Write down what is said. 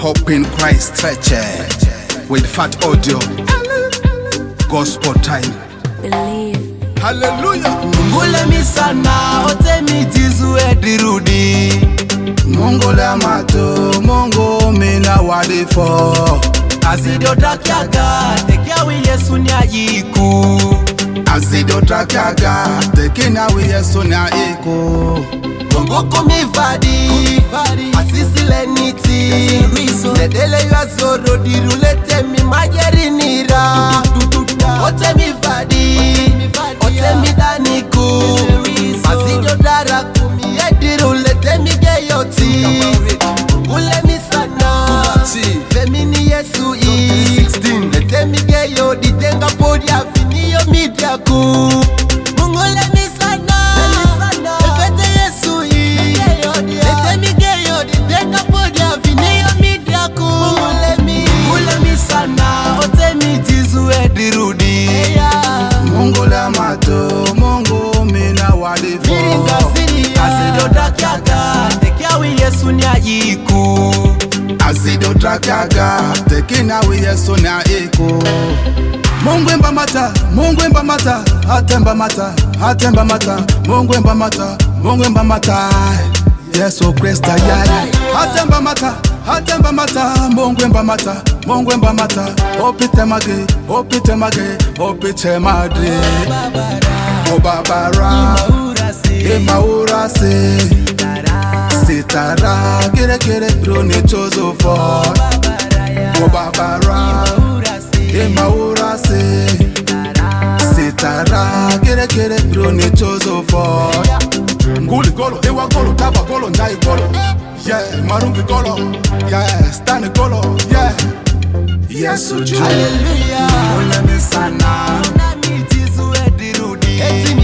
Hope in Christ Church with Fat Audio. Gospel time. Believe. Hallelujah. Mungule misana ote mitizu edirudi. Mungule mato mungu mina wadifo. Azidio takiaga tekiawi Yesu ni ayiku. Azidio takiaga tekiawi Yesu ni ayiku. Mungu kumifadi asisi leniti. Nedele yuazoro dirulete mi majerinira. Ote mifadi ote midaniku. Azidio dara kumi edirulete mi geyoti. Ule misana femini Yesu i 16. Lete mi geyo ditenga podia finiyo midiaku. Mungule misana efete Yesu i. Lete mi geyo ditenga podia finiyo midiaku. Mungule misana ote mitizu edirudi. Mungule mato mungu mina wadifo. Azidio takiaga tekiawi Yesu ni ayiku. Azidio takiaga tekiawi Yesu ni ayiku. Mungu emba mata, atemba mata, Mungu emba mata, Yesu Kristo yari. Atemba mata, Mungu emba mata, opite mage, Obabara, Emaurase, Sitara, Kere, Rune chozo for, Obabara, Emaurase, Sitara, Kere, Rune chozo for. Nguli golo, ewa golo, taba golo, ndai golo. Yeah, marungi golo, yeah, stani golo, yeah. Yesu juu. Hallelujah. Ule misana. Una mitizu edirudi.